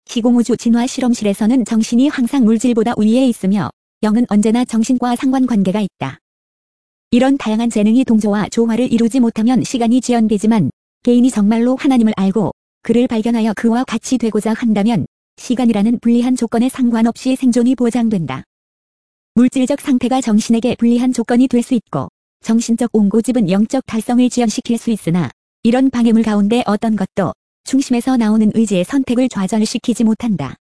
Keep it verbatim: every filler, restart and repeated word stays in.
시공우주 진화 실험실에서는 정신이 항상 물질보다 위에 있으며 영은 언제나 정신과 상관관계가 있다. 이런 다양한 재능이 동조와 조화를 이루지 못하면 시간이 지연되지만 개인이 정말로 하나님을 알고 그를 발견하여 그와 같이 되고자 한다면 시간이라는 불리한 조건에 상관없이 생존이 보장된다. 물질적 상태가 정신에게 불리한 조건이 될 수 있고 정신적 옹고집은 영적 달성을 지연시킬 수 있으나 이런 방해물 가운데 어떤 것도 중심에서 나오는 의지의 선택을 좌절시키지 못한다.